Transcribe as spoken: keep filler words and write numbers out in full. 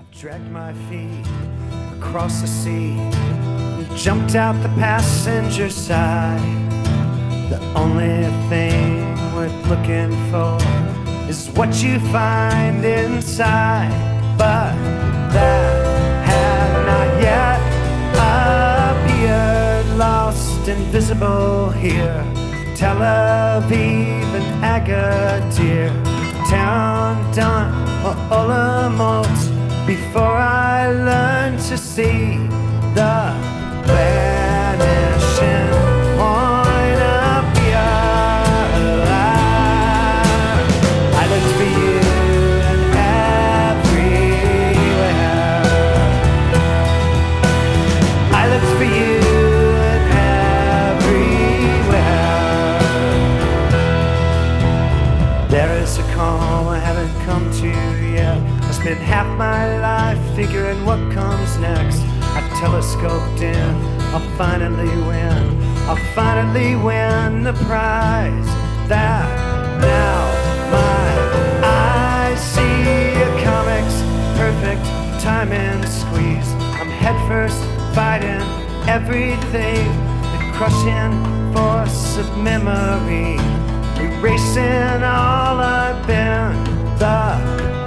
Dragged my feet across the sea, jumped out the passenger side. The only thing worth looking for is what you find inside. But that had not yet appeared, lost, invisible here. Tel Aviv and Agadir, Town Done or Olamot, before I learned to see the vanishing point of view. I looked for you and everywhere. I looked for you and everywhere. There is a call I haven't come to yet. I spent half my life figuring what comes next. I telescoped in, I'll finally win. I'll finally win the prize. That now my eyes see a comic's perfect time and squeeze. I'm headfirst fighting everything, the crushing force of memory, erasing all I've been. The